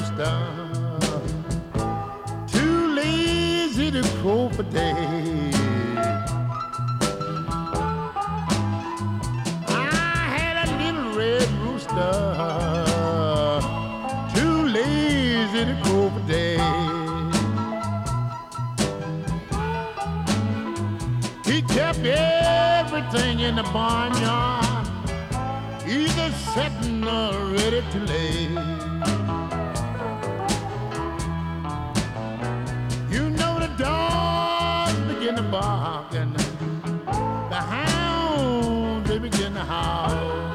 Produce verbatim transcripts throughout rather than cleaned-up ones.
rooster, too lazy to crow for days. I had a little red rooster, too lazy to crow for days. He kept everything in the barnyard, either setting or ready to lay. You know the dogs begin to bark and the hounds, they begin to howl.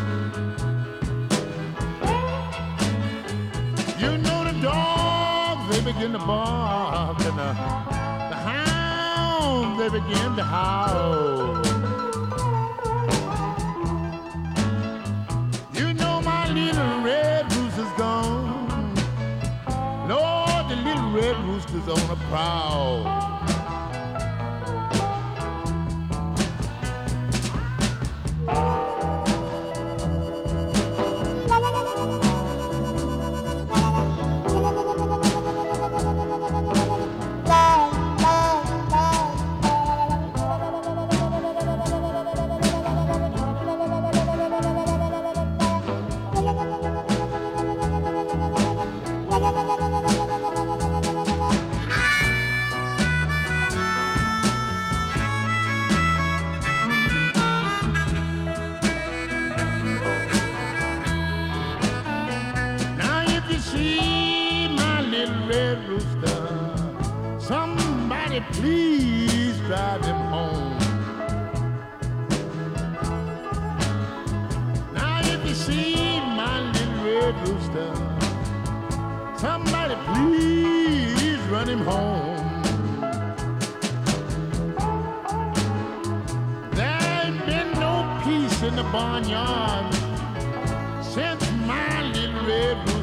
You know the dogs, they begin to bark and the, the hounds, they begin to howl. Little red rooster's gone. Lord, the little red rooster's on a prowl. See my little red rooster, somebody please drive him home. Now if you see my little red rooster, somebody please run him home. There ain't been no peace in the barnyard since my little red rooster